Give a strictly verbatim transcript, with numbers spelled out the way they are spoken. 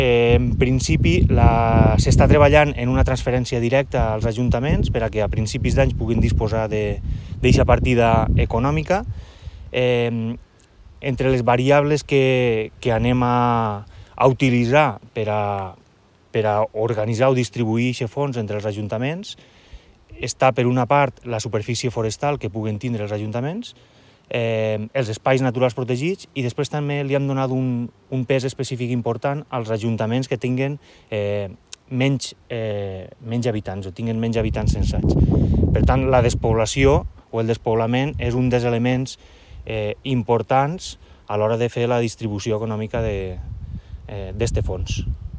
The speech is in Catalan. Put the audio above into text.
Eh, en principi la... s'està treballant en una transferència directa als ajuntaments per a que a principis d'any puguin disposar d'aquesta partida econòmica. Eh, entre les variables que, que anem a, a utilitzar per a, per a organitzar o distribuir aquest fons entre els ajuntaments està, per una part, la superfície forestal que puguen tindre els ajuntaments, eh, els espais naturals protegits, i després també li hem donat un, un pes específic important als ajuntaments que tinguen eh, menys, eh, menys habitants o tinguen menys habitants censats. Per tant, la despoblació o el despoblament és un dels elements eh, importants a l'hora de fer la distribució econòmica d'aquest eh, fons.